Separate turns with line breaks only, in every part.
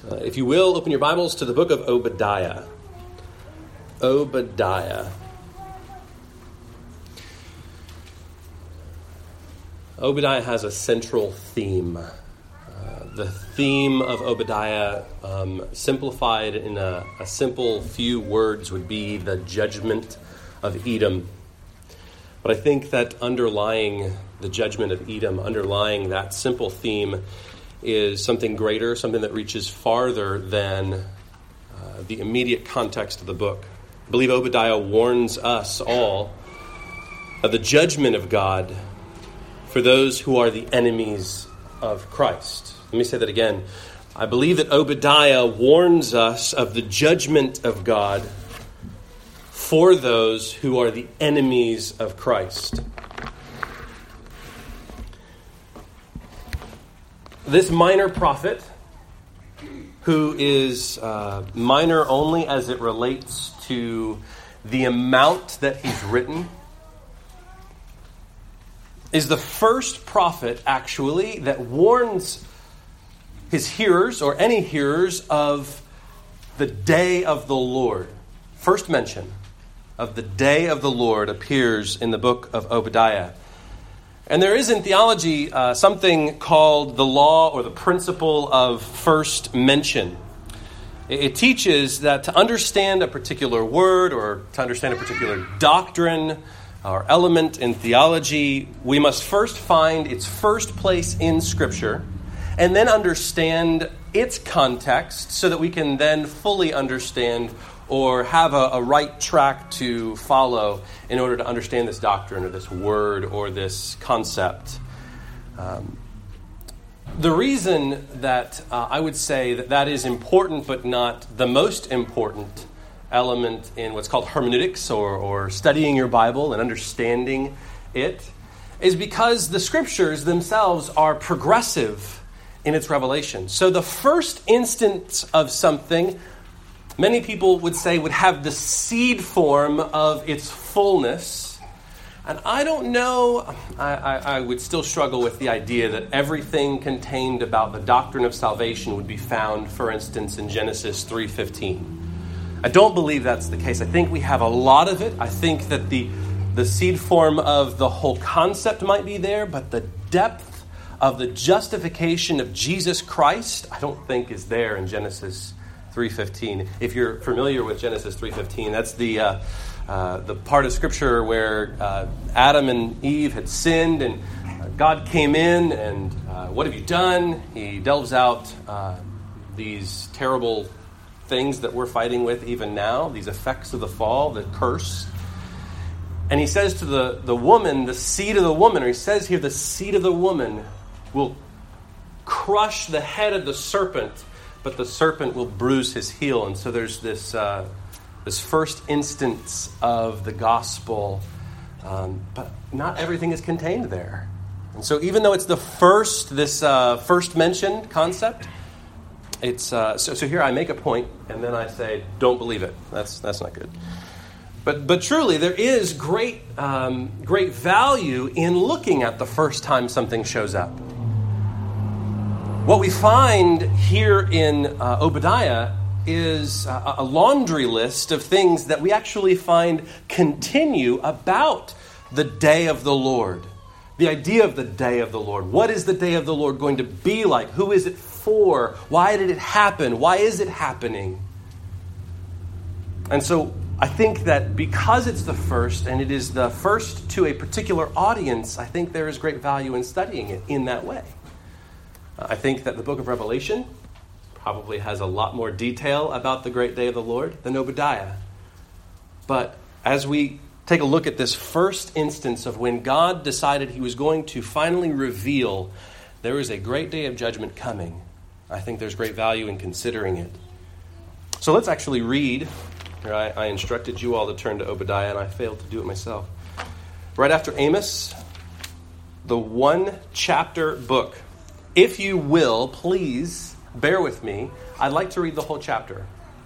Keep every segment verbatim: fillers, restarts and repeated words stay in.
Uh, if you will, open your Bibles to the book of Obadiah. Obadiah. Obadiah has a central theme. Uh, the theme of Obadiah, um, simplified in a, a simple few words, would be the judgment of Edom. But I think that underlying the judgment of Edom, underlying that simple theme, is something greater, something that reaches farther than uh, the immediate context of the book. I believe Obadiah warns us all of the judgment of God for those who are the enemies of Christ. Let me say that again. I believe that Obadiah warns us of the judgment of God for those who are the enemies of Christ. This minor prophet, who is uh, minor only as it relates to the amount that he's written, is the first prophet, actually, that warns his hearers, or any hearers, of the day of the Lord. First mention of the day of the Lord appears in the book of Obadiah. And there is in theology uh, something called the law or the principle of first mention. It, it teaches that to understand a particular word or to understand a particular doctrine or element in theology, we must first find its first place in Scripture and then understand its context so that we can then fully understand or have a, a right track to follow in order to understand this doctrine or this word or this concept. Um, the reason that uh, I would say that that is important but not the most important element in what's called hermeneutics or, or studying your Bible and understanding it is because the Scriptures themselves are progressive in its revelation. So the first instance of something, many people would say, would have the seed form of its fullness. And I don't know, I, I, I would still struggle with the idea that everything contained about the doctrine of salvation would be found, for instance, in Genesis three fifteen. I don't believe that's the case. I think we have a lot of it. I think that the, the seed form of the whole concept might be there, but the depth of the justification of Jesus Christ, I don't think is there in Genesis three fifteen. If you're familiar with Genesis three fifteen, that's the uh, uh, the part of Scripture where uh, Adam and Eve had sinned, and uh, God came in, and uh, what have you done? He delves out uh, these terrible things that we're fighting with even now, these effects of the fall, the curse. And he says to the, the woman, the seed of the woman, or he says here, the seed of the woman will crush the head of the serpent, but the serpent will bruise his heel. And so there's this uh, this first instance of the gospel, um, but not everything is contained there. And so even though it's the first, this uh, first mentioned concept, it's uh, so, so here I make a point, and then I say, don't believe it. That's that's not good. But but truly, there is great um, great value in looking at the first time something shows up. What we find here in uh, Obadiah is a, a laundry list of things that we actually find continue about the day of the Lord. The idea of the day of the Lord. What is the day of the Lord going to be like? Who is it for? Why did it happen? Why is it happening? And so I think that because it's the first, and it is the first to a particular audience, I think there is great value in studying it in that way. I think that the book of Revelation probably has a lot more detail about the great day of the Lord than Obadiah. But as we take a look at this first instance of when God decided he was going to finally reveal there is a great day of judgment coming, I think there's great value in considering it. So let's actually read. Here I, I instructed you all to turn to Obadiah, and I failed to do it myself. Right after Amos, the one-chapter book. If you will, please bear with me. I'd like to read the whole chapter.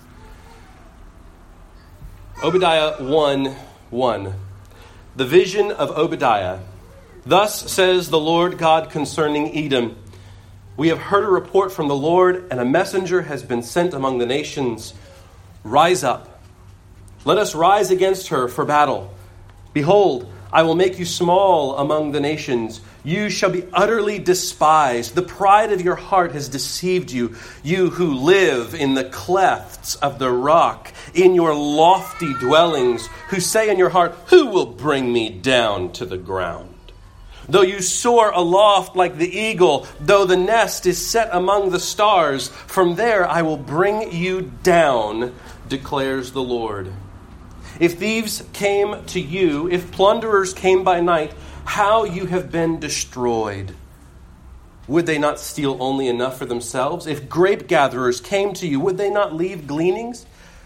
Obadiah one one. The vision of Obadiah. Thus says the Lord God concerning Edom. We have heard a report from the Lord, and a messenger has been sent among the nations. Rise up. Let us rise against her for battle. Behold, I will make you small among the nations. You shall be utterly despised. The pride of your heart has deceived you. You who live in the clefts of the rock, in your lofty dwellings, who say in your heart, who will bring me down to the ground? Though you soar aloft like the eagle, though the nest is set among the stars, from there I will bring you down, declares the Lord. If thieves came to you, if plunderers came by night, how you have been destroyed. Would they not steal only enough for themselves? If grape gatherers came to you, would they not leave gleanings?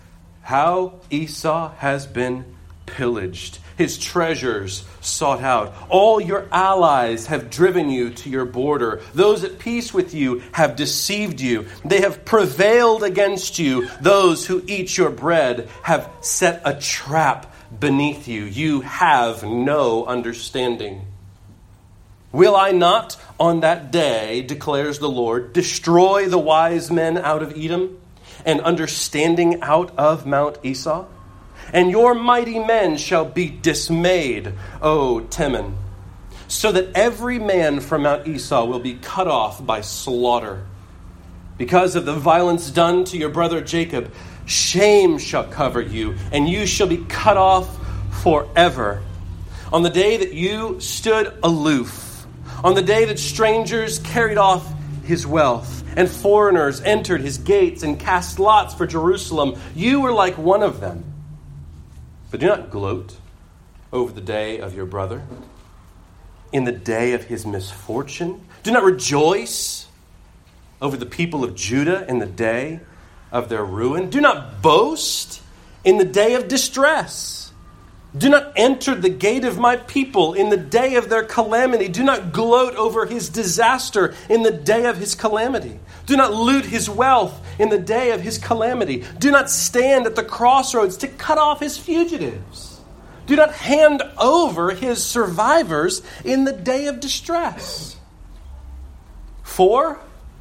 How Esau has been pillaged, his treasures sought out. All your allies have driven you to your border. Those at peace with you have deceived you. They have prevailed against you. Those who eat your bread have set a trap beneath you. You have no understanding. Will I not on that day, declares the Lord, destroy the wise men out of Edom and understanding out of Mount Esau? And your mighty men shall be dismayed, O Teman, so that every man from Mount Esau will be cut off by slaughter. Because of the violence done to your brother Jacob, shame shall cover you, and you shall be cut off forever. On the day that you stood aloof, on the day that strangers carried off his wealth, and foreigners entered his gates and cast lots for Jerusalem, you were like one of them. But do not gloat over the day of your brother, in the day of his misfortune. Do not rejoice over the people of Judah in the day of their ruin. Do not boast in the day of distress. Do not enter the gate of my people in the day of their calamity. Do not gloat over his disaster in the day of his calamity. Do not loot his wealth in the day of his calamity. Do not stand at the crossroads to cut off his fugitives. Do not hand over his survivors in the day of distress. For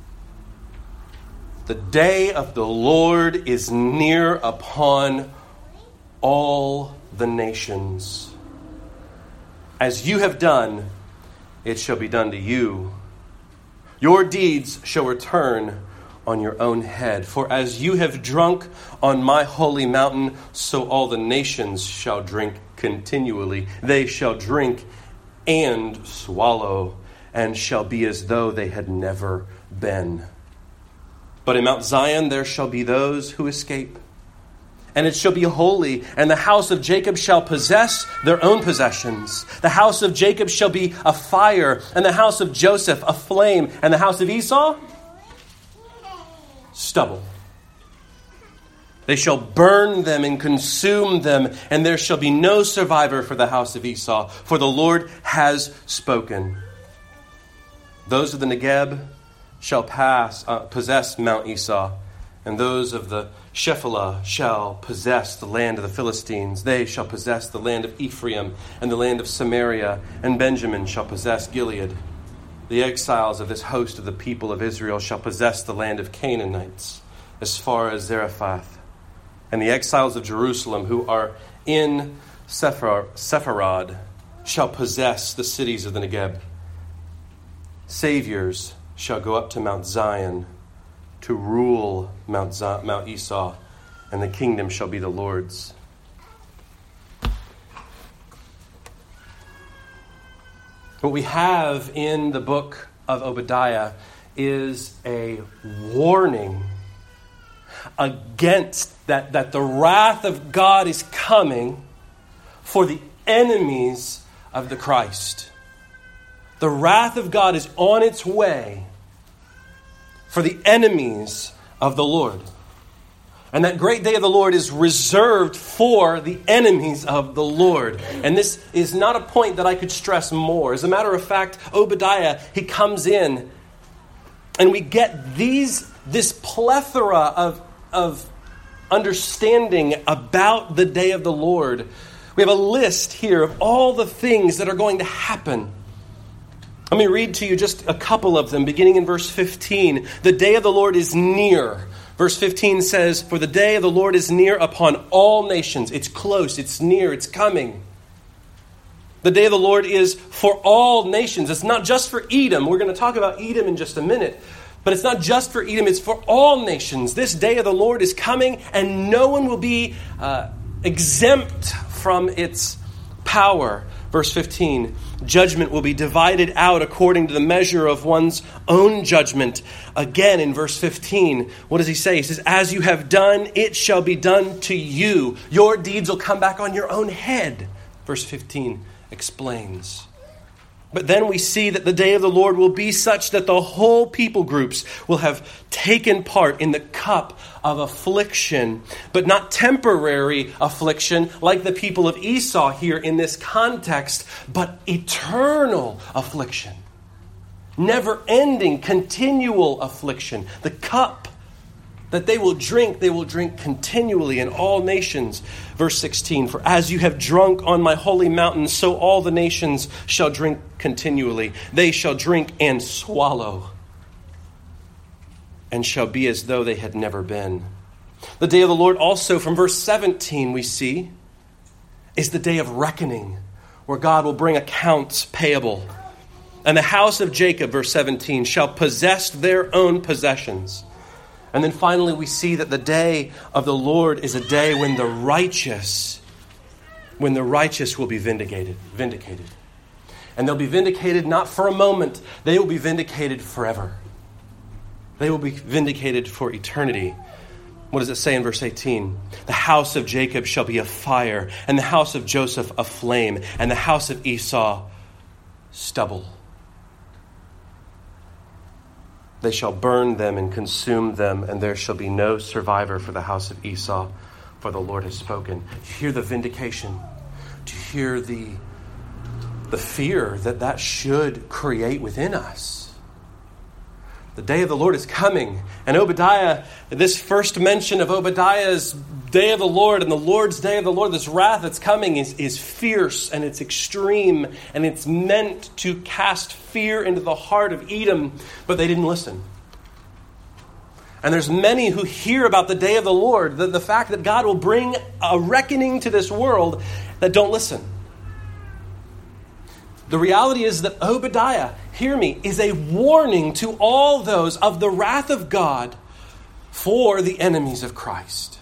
the day of the Lord is near upon all the nations. As you have done, it shall be done to you. Your deeds shall return on your own head. For as you have drunk on my holy mountain, so all the nations shall drink continually. They shall drink and swallow, and shall be as though they had never been. But in Mount Zion there shall be those who escape, and it shall be holy, and the house of Jacob shall possess their own possessions. The house of Jacob shall be a fire, and the house of Joseph a flame, and the house of Esau stubble. They shall burn them and consume them, and there shall be no survivor for the house of Esau, for the Lord has spoken. Those of the Negeb shall pass, uh, possess Mount Esau, and those of the Shephelah shall possess the land of the Philistines. They shall possess the land of Ephraim and the land of Samaria, and Benjamin shall possess Gilead. The exiles of this host of the people of Israel shall possess the land of Canaanites as far as Zarephath. And the exiles of Jerusalem who are in Sephar- Sepharad shall possess the cities of the Negeb. Saviors shall go up to Mount Zion to rule Mount, Z- Mount Esau, and the kingdom shall be the Lord's. What we have in the book of Obadiah is a warning against that, that the wrath of God is coming for the enemies of the Christ. The wrath of God is on its way for the enemies of the Lord. And that great day of the Lord is reserved for the enemies of the Lord. And this is not a point that I could stress more. As a matter of fact, Obadiah, he comes in and we get these this plethora of, of understanding about the day of the Lord. We have a list here of all the things that are going to happen. Let me read to you just a couple of them, beginning in verse fifteen. The day of the Lord is near. Verse fifteen says, for the day of the Lord is near upon all nations. It's close, it's near, it's coming. The day of the Lord is for all nations. It's not just for Edom. We're going to talk about Edom in just a minute. But it's not just for Edom, it's for all nations. This day of the Lord is coming, and no one will be uh, exempt from its power. Verse fifteen, judgment will be divided out according to the measure of one's own judgment. Again, in verse fifteen, what does he say? He says, as you have done, it shall be done to you. Your deeds will come back on your own head. Verse fifteen explains. But then we see that the day of the Lord will be such that the whole people groups will have taken part in the cup of affliction, but not temporary affliction like the people of Esau here in this context, but eternal affliction. Never-ending, continual affliction. The cup that they will drink, they will drink continually in all nations. Verse sixteen, for as you have drunk on my holy mountain, so all the nations shall drink continually. They shall drink and swallow, and shall be as though they had never been. The day of the Lord also, from verse seventeen, we see, is the day of reckoning, where God will bring accounts payable. And the house of Jacob, verse seventeen, shall possess their own possessions. And then finally we see that the day of the Lord is a day when the righteous, when the righteous will be vindicated, vindicated. And they'll be vindicated not for a moment, they will be vindicated forever. They will be vindicated for eternity. What does it say in verse eighteen? The house of Jacob shall be a fire, and the house of Joseph a flame, and the house of Esau stubble. They shall burn them and consume them, and there shall be no survivor for the house of Esau, for the Lord has spoken. Do you hear the vindication? Do you hear the, the fear that that should create within us? The day of the Lord is coming. And Obadiah, this first mention of Obadiah's day of the Lord and the Lord's day of the Lord, this wrath that's coming is, is fierce and it's extreme and it's meant to cast fear into the heart of Edom, but they didn't listen. And there's many who hear about the day of the Lord, the, the fact that God will bring a reckoning to this world, that don't listen. The reality is that Obadiah, hear me, is a warning to all those of the wrath of God for the enemies of Christ.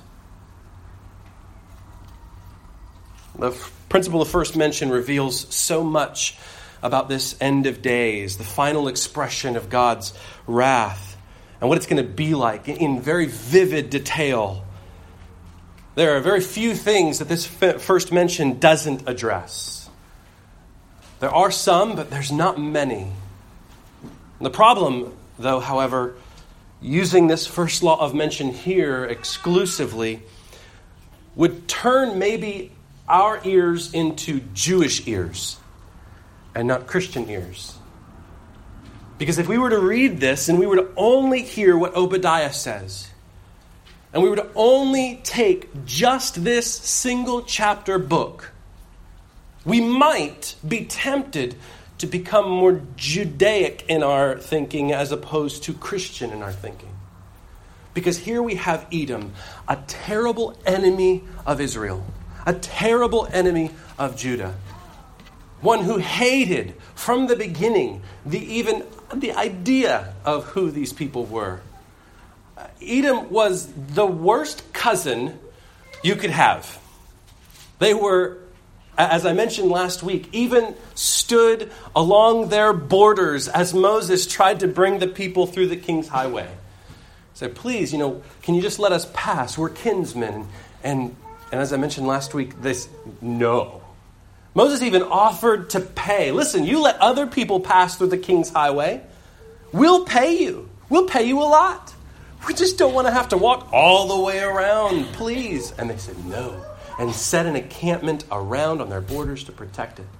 The principle of first mention reveals so much about this end of days, the final expression of God's wrath, and what it's going to be like in very vivid detail. There are very few things that this first mention doesn't address. There are some, but there's not many. The problem, though, however, using this first law of mention here exclusively would turn maybe our ears into Jewish ears and not Christian ears. Because if we were to read this and we were to only hear what Obadiah says, and we were to only take just this single chapter book, we might be tempted to become more Judaic in our thinking as opposed to Christian in our thinking. Because here we have Edom, a terrible enemy of Israel, a terrible enemy of Judah, one who hated from the beginning the even the idea of who these people were. Edom was the worst cousin you could have. They were, as I mentioned last week, even stood along their borders as Moses tried to bring the people through the king's highway. Said, please, you know, can you just let us pass? We're kinsmen. And, and as I mentioned last week, this, no. Moses even offered to pay. Listen, you let other people pass through the king's highway. We'll pay you. We'll pay you a lot. We just don't want to have to walk all the way around, please. And they said no. And set an encampment around on their borders to protect it.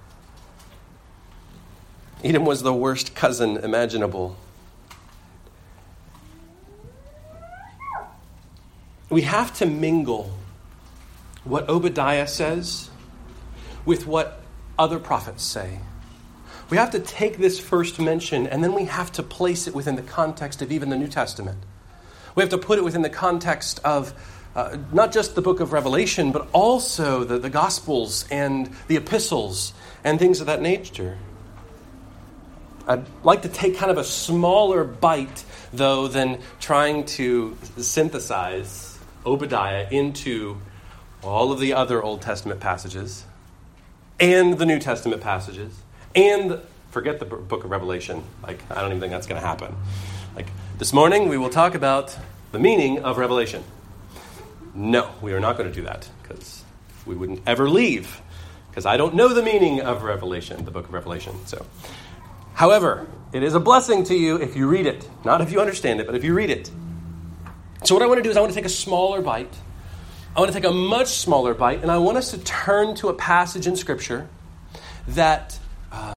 Edom was the worst cousin imaginable. We have to mingle what Obadiah says with what other prophets say. we have to take this first mention and then we have to place it within the context of even the New Testament. We have to put it within the context of uh, not just the book of Revelation, but also the, the Gospels and the epistles and things of that nature. I'd like to take kind of a smaller bite, though, than trying to synthesize Obadiah into all of the other Old Testament passages and the New Testament passages and forget the book of Revelation. Like, I don't even think that's going to happen. Like, this morning we will talk about the meaning of Revelation. No, we are not going to do that because we wouldn't ever leave because I don't know the meaning of Revelation, the book of Revelation. So, however, it is a blessing to you if you read it. Not if you understand it, but if you read it. So what I want to do is I want to take a smaller bite. I want to take a much smaller bite, and I want us to turn to a passage in Scripture that... Uh,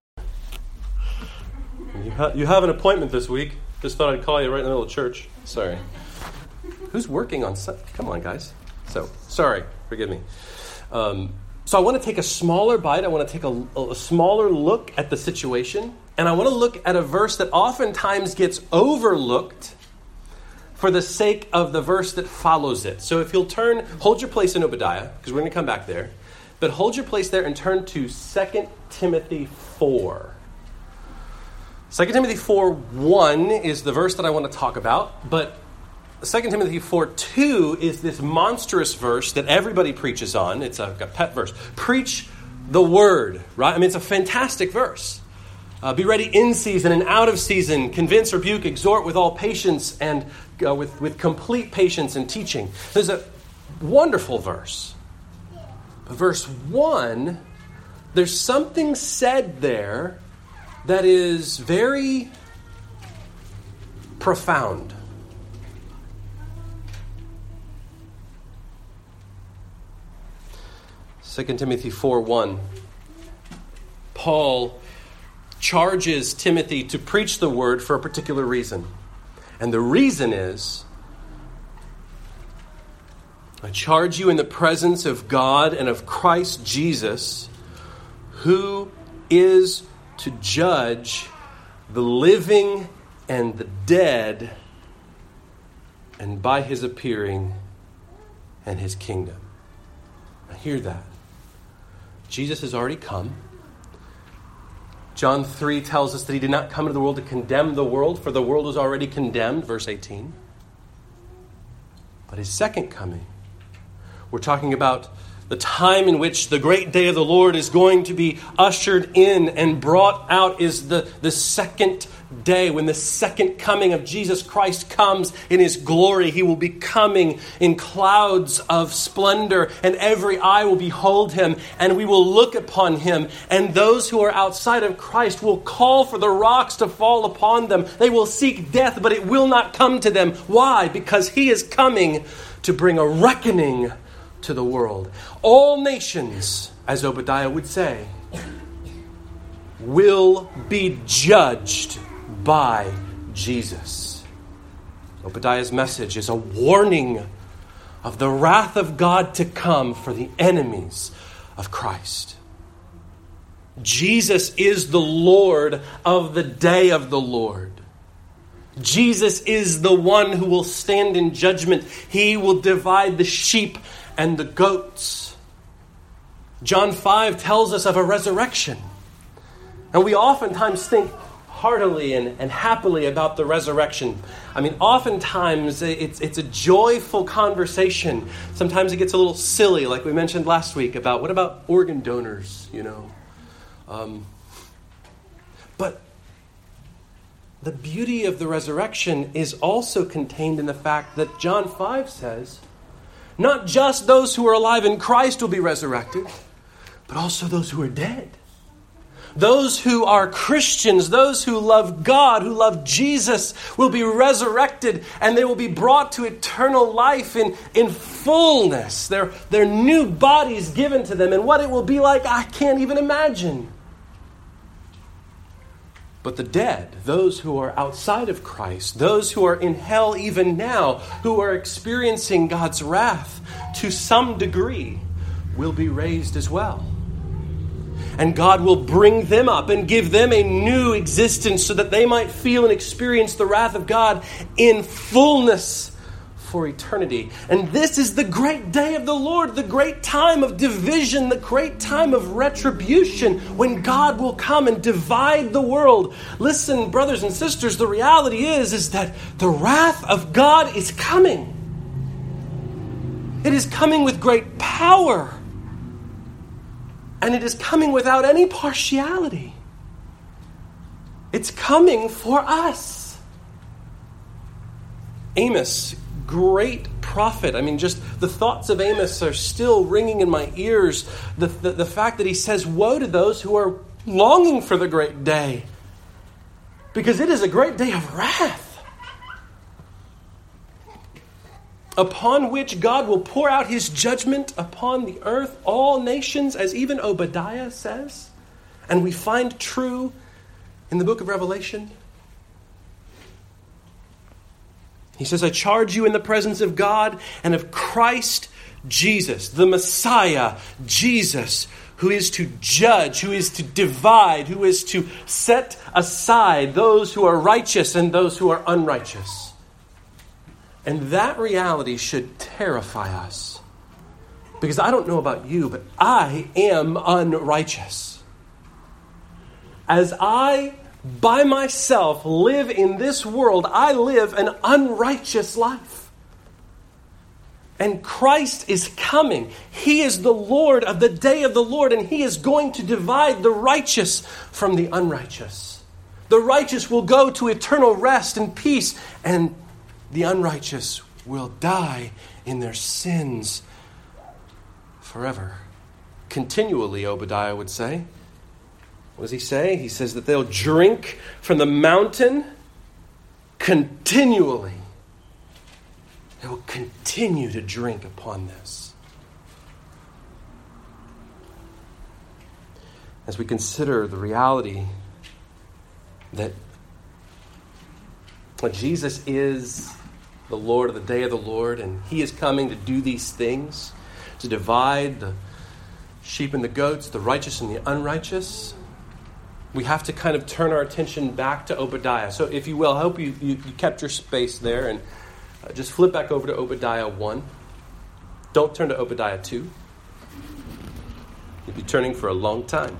you, ha- you have an appointment this week. Just thought I'd call you right in the middle of church. Sorry. Who's working on... Su- Come on, guys. So, sorry. Forgive me. Um, so I want to take a smaller bite. I want to take a, a smaller look at the situation. And I want to look at a verse that oftentimes gets overlooked for the sake of the verse that follows it. So if you'll turn, hold your place in Obadiah, because we're going to come back there. But hold your place there and turn to Second Timothy four. Second Timothy four one is the verse that I want to talk about. But Second Timothy four two is this monstrous verse that everybody preaches on. It's a, a pet verse. Preach the word, right? I mean, it's a fantastic verse. Uh, be ready in season and out of season. Convince, rebuke, exhort with all patience and uh, with, with complete patience and teaching. There's a wonderful verse. But verse one, there's something said there that is very profound. Second Timothy four one. Paul charges Timothy to preach the word for a particular reason. And the reason is, I charge you in the presence of God and of Christ Jesus, who is to judge the living and the dead, and by his appearing and his kingdom. Now hear that. Jesus has already come. John three tells us that he did not come into the world to condemn the world, for the world was already condemned, verse eighteen. But his second coming, we're talking about the time in which the great day of the Lord is going to be ushered in and brought out, is the, the second day, when the second coming of Jesus Christ comes in his glory. He will be coming in clouds of splendor, and every eye will behold him, and we will look upon him. And those who are outside of Christ will call for the rocks to fall upon them. They will seek death, but it will not come to them. Why? Because he is coming to bring a reckoning to the world. All nations, as Obadiah would say, will be judged by Jesus. Obadiah's message is a warning of the wrath of God to come for the enemies of Christ. Jesus is the Lord of the day of the Lord. Jesus is the one who will stand in judgment. He will divide the sheep and the goats. John five tells us of a resurrection. And we oftentimes think heartily and, and happily about the resurrection. I mean, oftentimes it's it's a joyful conversation. Sometimes it gets a little silly, like we mentioned last week about what about organ donors, you know. Um, but the beauty of the resurrection is also contained in the fact that John five says, not just those who are alive in Christ will be resurrected, but also those who are dead. Those who are Christians, those who love God, who love Jesus, will be resurrected, and they will be brought to eternal life in, in fullness. Their, their new bodies given to them, and what it will be like, I can't even imagine. But the dead, those who are outside of Christ, those who are in hell even now, who are experiencing God's wrath to some degree, will be raised as well. And God will bring them up and give them a new existence so that they might feel and experience the wrath of God in fullness for eternity. And this is the great day of the Lord, the great time of division, the great time of retribution, when God will come and divide the world. Listen, brothers and sisters, the reality is, is that the wrath of God is coming. It is coming with great power. And it is coming without any partiality. It's coming for us. Amos, great prophet. I mean, just the thoughts of Amos are still ringing in my ears. The, the, the fact that he says, woe to those who are longing for the great day. Because it is a great day of wrath, upon which God will pour out his judgment upon the earth, all nations, as even Obadiah says, and we find true in the book of Revelation. He says, I charge you in the presence of God and of Christ Jesus, the Messiah, Jesus, who is to judge, who is to divide, who is to set aside those who are righteous and those who are unrighteous. And that reality should terrify us. Because I don't know about you, but I am unrighteous. As I, by myself, live in this world, I live an unrighteous life. And Christ is coming. He is the Lord of the day of the Lord, and he is going to divide the righteous from the unrighteous. The righteous will go to eternal rest and peace, and the unrighteous will die in their sins forever. Continually, Obadiah would say. What does he say? He says that they'll drink from the mountain continually. They will continue to drink upon this. As we consider the reality that Jesus is the Lord of the day of the Lord, and he is coming to do these things, to divide the sheep and the goats, the righteous and the unrighteous. We have to kind of turn our attention back to Obadiah. So if you will, I hope you, you, you kept your space there, and uh, just flip back over to Obadiah one. Don't turn to Obadiah two. You'll be turning for a long time.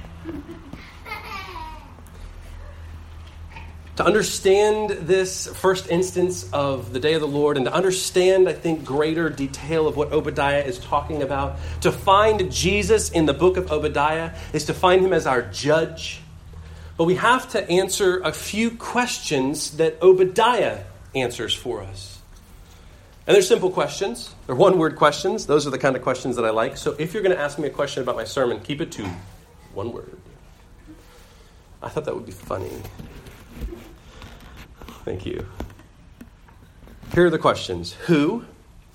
To understand this first instance of the day of the Lord, and to understand, I think, greater detail of what Obadiah is talking about, to find Jesus in the book of Obadiah is to find him as our judge. But we have to answer a few questions that Obadiah answers for us. And they're simple questions. They're one-word questions. Those are the kind of questions that I like. So if you're going to ask me a question about my sermon, keep it to one word. I thought that would be funny. Thank you. Here are the questions. Who,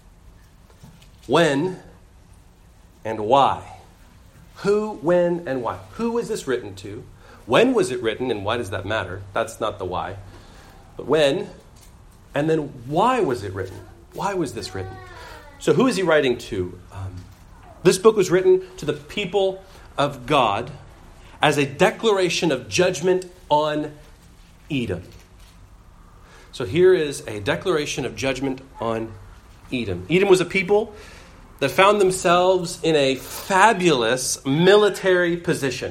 when, and why? Who, when, and why? Who was this written to? When was it written, and why does that matter? That's not the why. But when, and then why was it written? Why was this written? So who is he writing to? Um, this book was written to the people of God as a declaration of judgment on Edom. So here is a declaration of judgment on Edom. Edom was a people that found themselves in a fabulous military position.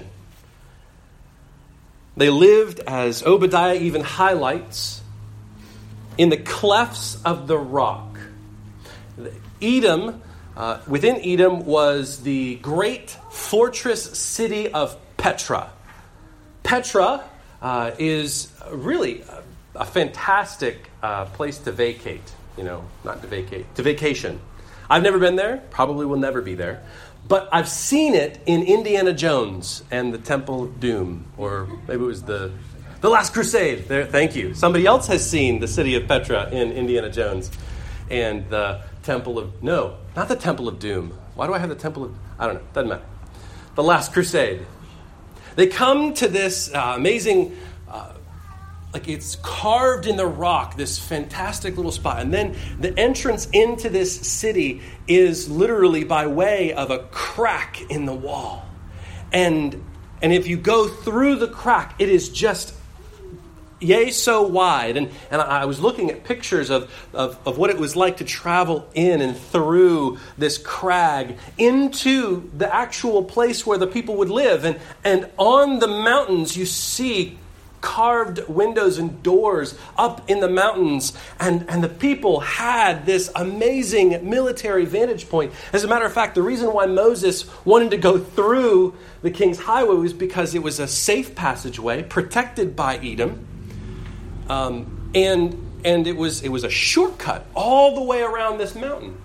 They lived, as Obadiah even highlights, in the clefts of the rock. Edom, uh, within Edom was the great fortress city of Petra. Petra uh, is really a, a fantastic uh, place to vacate. You know, not to vacate, to vacation. I've never been there, probably will never be there. But I've seen it in Indiana Jones and the Temple of Doom, or maybe it was the the Last Crusade. There, thank you. Somebody else has seen the city of Petra in Indiana Jones and the Temple of no, not the Temple of Doom. Why do I have the Temple of? I don't know. Doesn't matter. The Last Crusade. They come to this uh, amazing. Uh, Like it's carved in the rock, this fantastic little spot. And then the entrance into this city is literally by way of a crack in the wall. And and if you go through the crack, it is just yay so wide. And, and I was looking at pictures of, of, of what it was like to travel in and through this crag into the actual place where the people would live. And, and on the mountains, you see carved windows and doors up in the mountains. And, and the people had this amazing military vantage point. As a matter of fact, the reason why Moses wanted to go through the King's Highway was because it was a safe passageway protected by Edom. Um, and and it was it was a shortcut all the way around this mountain.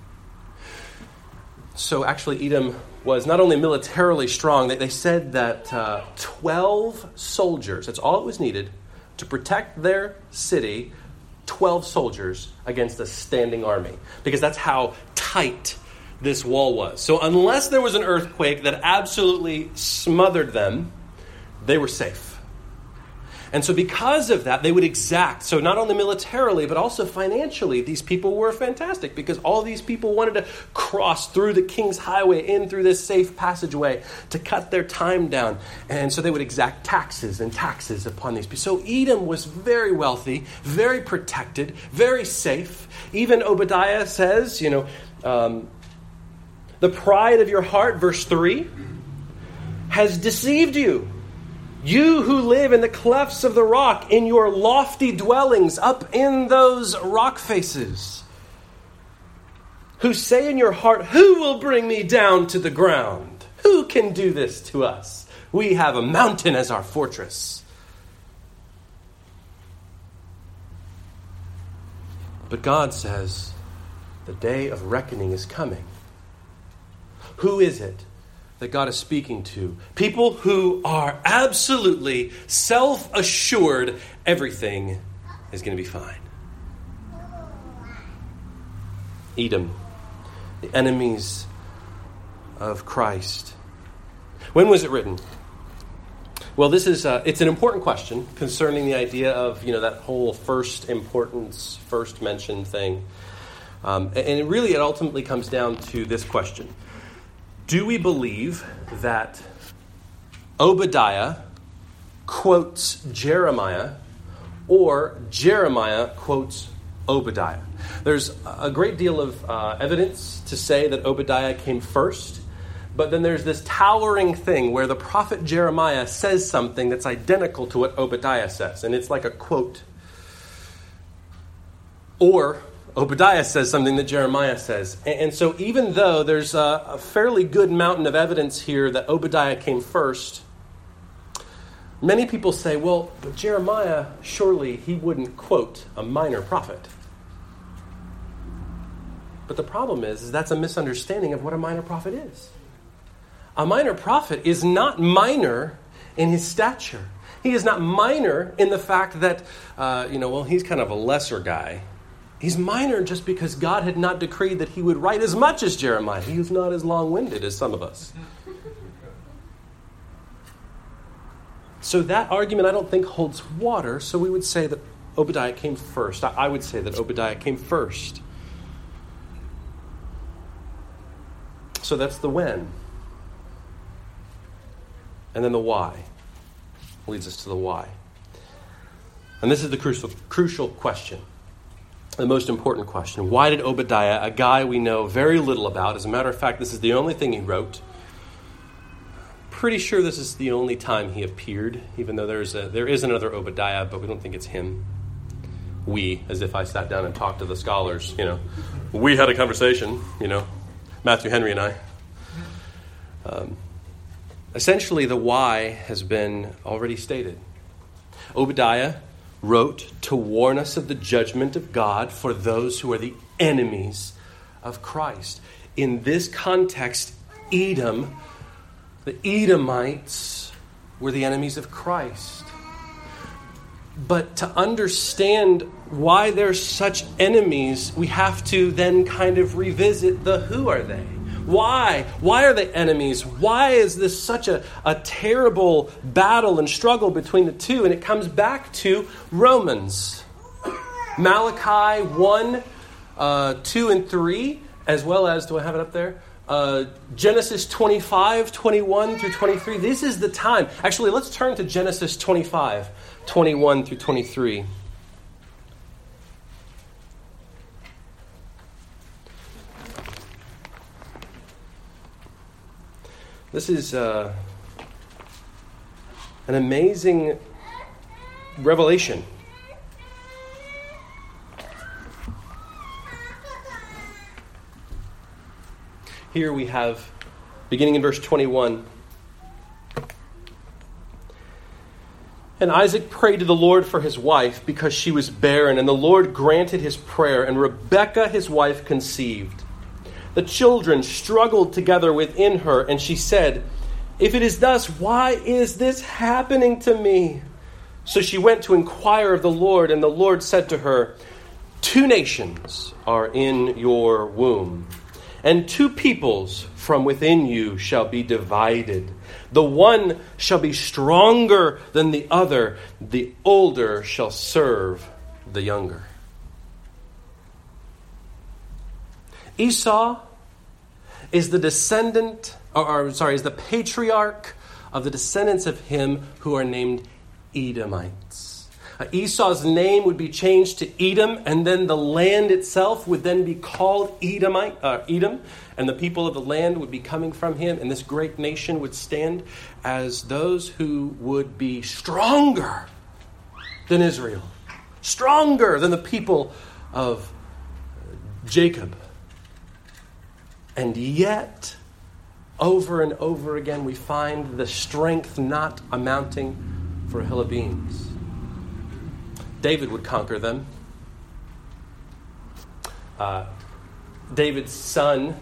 So actually Edom was not only militarily strong, they, they said that uh, twelve soldiers, that's all it was needed, to protect their city, twelve soldiers against a standing army. Because that's how tight this wall was. So unless there was an earthquake that absolutely smothered them, they were safe. And so because of that, they would exact, so not only militarily, but also financially, these people were fantastic because all these people wanted to cross through the King's Highway in through this safe passageway to cut their time down. And so they would exact taxes and taxes upon these people. So Edom was very wealthy, very protected, very safe. Even Obadiah says, you know, um, the pride of your heart, verse three, has deceived you. You who live in the clefts of the rock, in your lofty dwellings, up in those rock faces, who say in your heart, who will bring me down to the ground? Who can do this to us? We have a mountain as our fortress. But God says, the day of reckoning is coming. Who is it that God is speaking to? People who are absolutely self-assured everything is going to be fine. Edom, the enemies of Christ. When was it written? Well, this is uh, it's an important question concerning the idea of, you know, that whole first importance, first mention thing. Um, and it really, it ultimately comes down to this question. Do we believe that Obadiah quotes Jeremiah or Jeremiah quotes Obadiah? There's a great deal of uh, evidence to say that Obadiah came first, but then there's this towering thing where the prophet Jeremiah says something that's identical to what Obadiah says, and it's like a quote. Or Obadiah says something that Jeremiah says. And so even though there's a fairly good mountain of evidence here that Obadiah came first, many people say, well, but Jeremiah, surely he wouldn't quote a minor prophet. But the problem is, is that's a misunderstanding of what a minor prophet is. A minor prophet is not minor in his stature. He is not minor in the fact that, uh, you know, well, he's kind of a lesser guy. He's minor just because God had not decreed that he would write as much as Jeremiah. He was not as long-winded as some of us. So that argument I don't think holds water, so we would say that Obadiah came first. I would say that Obadiah came first. So that's the when. And then the why leads us to the why. And this is the crucial, crucial question. The most important question. Why did Obadiah, a guy we know very little about, as a matter of fact, this is the only thing he wrote. Pretty sure this is the only time he appeared, even though there's a, there is another Obadiah, but we don't think it's him. We, as if I sat down and talked to the scholars, you know. We had a conversation, you know, Matthew Henry and I. Um, essentially, the why has been already stated. Obadiah wrote to warn us of the judgment of God for those who are the enemies of Christ. In this context, Edom, the Edomites, were the enemies of Christ. But to understand why they're such enemies, we have to then kind of revisit the who are they? Why? Why are they enemies? Why is this such a, a terrible battle and struggle between the two? And it comes back to Romans. Malachi one, uh, two, and three, as well as, do I have it up there? uh, Genesis twenty-five, twenty-one through twenty-three. This is the time. Actually, let's turn to Genesis twenty-five, twenty-one through twenty-three. This is uh, an amazing revelation. Here we have, beginning in verse twenty-one, and Isaac prayed to the Lord for his wife because she was barren, and the Lord granted his prayer, and Rebekah his wife conceived. The children struggled together within her, and she said, "If it is thus, why is this happening to me?" So she went to inquire of the Lord, and the Lord said to her, "Two nations are in your womb, and two peoples from within you shall be divided. The one shall be stronger than the other. The older shall serve the younger." Esau is the descendant, or, or sorry, is the patriarch of the descendants of him who are named Edomites. Uh, Esau's name would be changed to Edom, and then the land itself would then be called Edomite, uh, Edom, and the people of the land would be coming from him, and this great nation would stand as those who would be stronger than Israel, stronger than the people of Jacob. And yet, over and over again, we find the strength not amounting for a hill of beans. David would conquer them. Uh, David's son,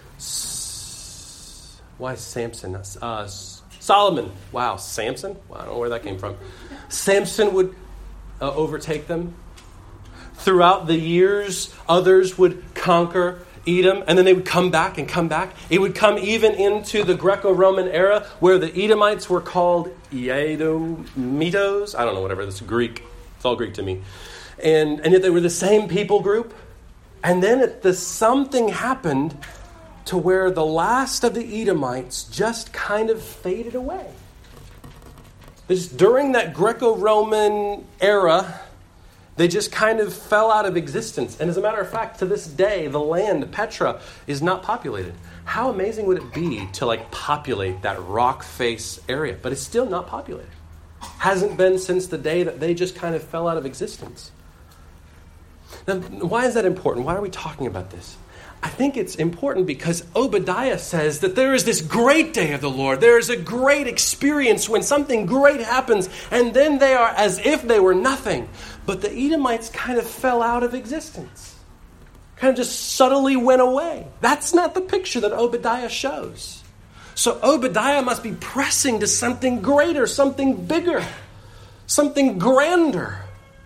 S- why Samson? Uh, Solomon. Wow, Samson? Wow, I don't know where that came from. Samson would uh, overtake them. Throughout the years, others would conquer Edom, and then they would come back and come back. It would come even into the Greco-Roman era where the Edomites were called Edomitos. I don't know, whatever, that's Greek. It's all Greek to me. And, and yet they were the same people group. And then it, the, something happened to where the last of the Edomites just kind of faded away. It's during that Greco-Roman era, they just kind of fell out of existence. And as a matter of fact, to this day, the land, Petra, is not populated. How amazing would it be to like populate that rock face area? But it's still not populated. Hasn't been since the day that they just kind of fell out of existence. Now, why is that important? Why are we talking about this? I think it's important because Obadiah says that there is this great day of the Lord. There is a great experience when something great happens, and then they are as if they were nothing. But the Edomites kind of fell out of existence. Kind of just subtly went away. That's not the picture that Obadiah shows. So Obadiah must be pressing to something greater, something bigger, something grander.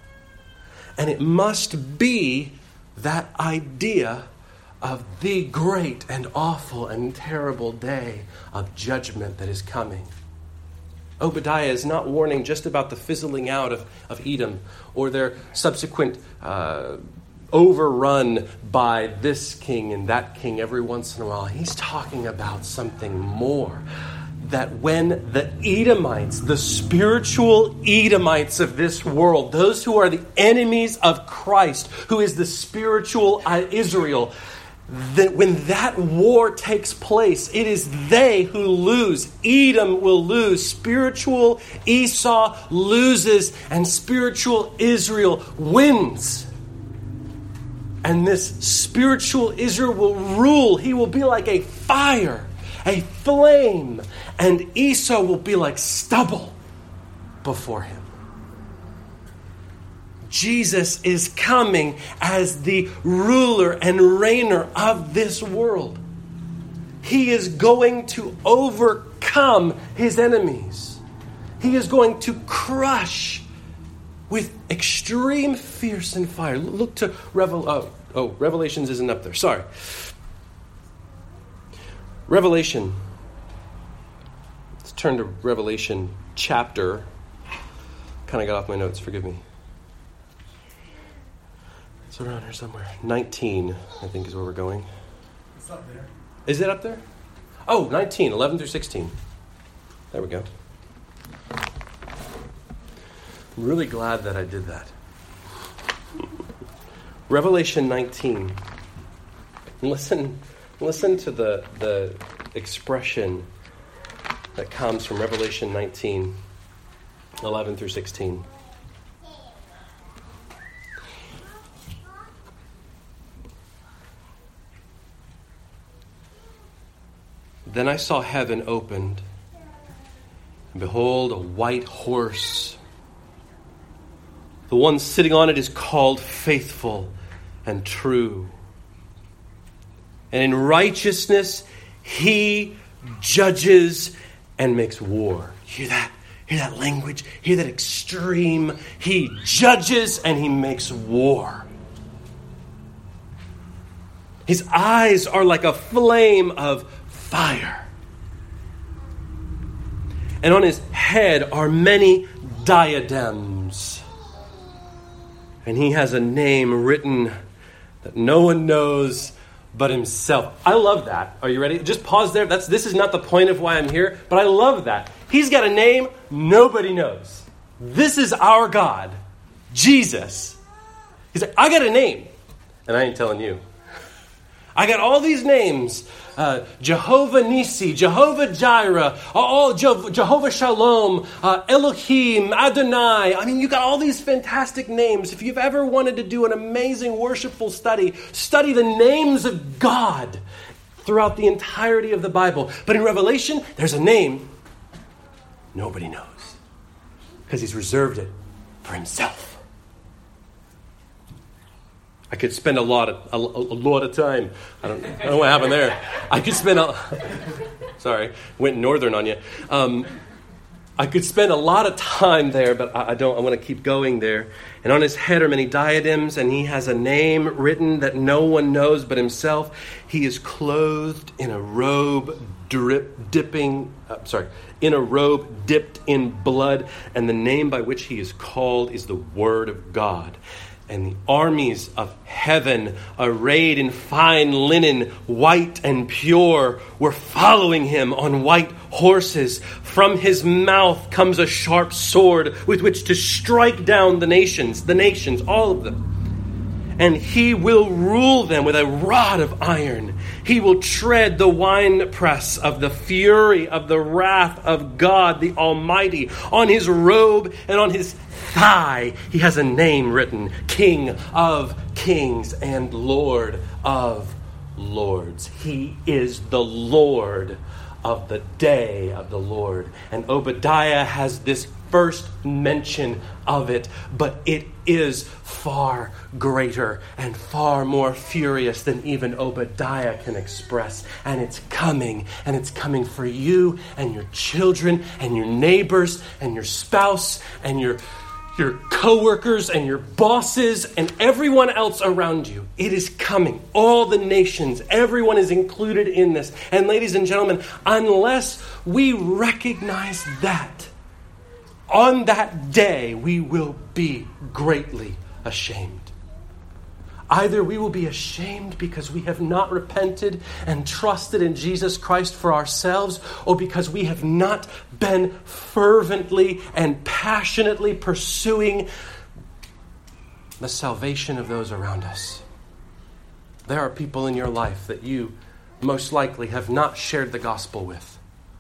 And it must be that idea of the great and awful and terrible day of judgment that is coming. Obadiah is not warning just about the fizzling out of, of Edom or their subsequent uh, overrun by this king and that king every once in a while. He's talking about something more. That when the Edomites, the spiritual Edomites of this world, those who are the enemies of Christ, who is the spiritual Israel, that when that war takes place, it is they who lose. Edom will lose. Spiritual Esau loses, and spiritual Israel wins. And this spiritual Israel will rule. He will be like a fire, a flame, and Esau will be like stubble before him. Jesus is coming as the ruler and reigner of this world. He is going to overcome his enemies. He is going to crush with extreme fierce and fire. Look to Revel. Oh, oh, Revelations isn't up there. Sorry. Revelation. Let's turn to Revelation chapter. Kind of got off my notes. Forgive me. It's around here somewhere. nineteen, I think, is where we're going.
It's up there.
Is it up there? Oh, nineteen, eleven through sixteen. There we go. I'm really glad that I did that. Revelation nineteen. Listen, listen to the, the expression that comes from Revelation nineteen, eleven through sixteen. Then I saw heaven opened, and behold, a white horse. The one sitting on it is called Faithful and True. And in righteousness he judges and makes war. Hear that? Hear that language? Hear that extreme? He judges and he makes war. His eyes are like a flame of fire. And on his head are many diadems. And he has a name written that no one knows but himself. I love that. Are you ready? Just pause there. That's this is not the point of why I'm here, but I love that. He's got a name nobody knows. This is our God, Jesus. He's like, I got a name, and I ain't telling you. I got all these names. Uh, Jehovah Nissi, Jehovah Jireh, all Je- Jehovah Shalom, uh, Elohim, Adonai. I mean, you got all these fantastic names. If you've ever wanted to do an amazing worshipful study, study the names of God throughout the entirety of the Bible. But in Revelation, there's a name nobody knows because he's reserved it for himself. I could spend a lot of a, a lot of time. I don't, I don't know what happened there. I could spend a. Sorry, went northern on you. Um, I could spend a lot of time there, but I, I don't. I want to keep going there. And on his head are many diadems, and he has a name written that no one knows but himself. He is clothed in a robe drip, dipping. Uh, sorry, in a robe dipped in blood, and the name by which he is called is the Word of God. And the armies of heaven, arrayed in fine linen, white and pure, were following him on white horses. From his mouth comes a sharp sword with which to strike down the nations, the nations, all of them. And he will rule them with a rod of iron. He will tread the winepress of the fury of the wrath of God the Almighty. On his robe and on his thigh, he has a name written, King of Kings and Lord of Lords. He is the Lord of the day of the Lord. And Obadiah has this first mention of it, but it is far greater and far more furious than even Obadiah can express. And it's coming, and it's coming for you and your children and your neighbors and your spouse and your your co-workers and your bosses and everyone else around you. It is coming. All the nations, everyone is included in this. And ladies and gentlemen, unless we recognize that, on that day, we will be greatly ashamed. Either we will be ashamed because we have not repented and trusted in Jesus Christ for ourselves, or because we have not been fervently and passionately pursuing the salvation of those around us. There are people in your life that you most likely have not shared the gospel with,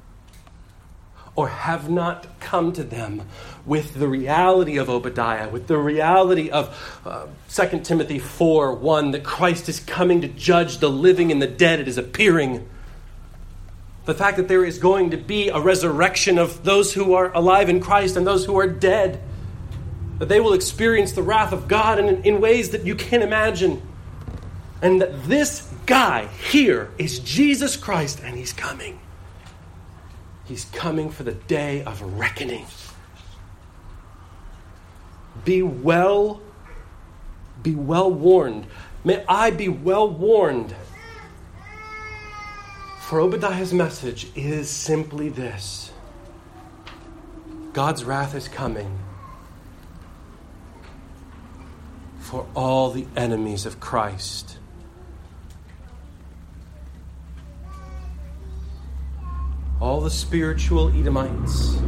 or have not come to them with the reality of Obadiah, with the reality of uh, Second Timothy four one, that Christ is coming to judge the living and the dead. It is appearing. The fact that there is going to be a resurrection of those who are alive in Christ and those who are dead. That they will experience the wrath of God in, in ways that you can't imagine. And that this guy here is Jesus Christ, and he's coming. He's coming for the day of reckoning. Be well, be well warned. May I be well warned. For Obadiah's message is simply this: God's wrath is coming for all the enemies of Christ. all the spiritual Edomites.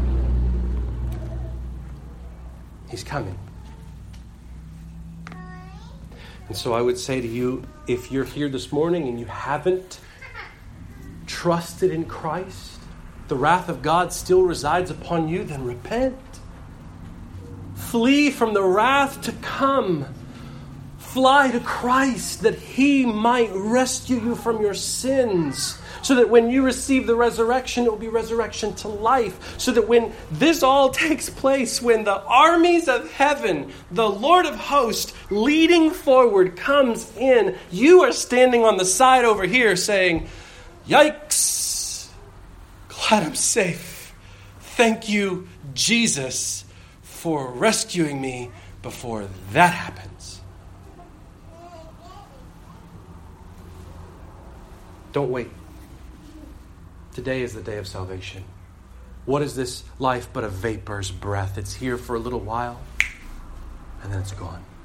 He's coming. And so I would say to you, if you're here this morning and you haven't trusted in Christ, the wrath of God still resides upon you, then repent. Flee from the wrath to come. Fly to Christ that He might rescue you from your sins, so that when you receive the resurrection, it will be resurrection to life. So that when this all takes place, when the armies of heaven, the Lord of hosts, leading forward, comes in, you are standing on the side over here saying, yikes, glad I'm safe. Thank you, Jesus, for rescuing me before that happens. Don't wait. Today is the day of salvation. What is this life but a vapor's breath? It's here for a little while, and then it's gone.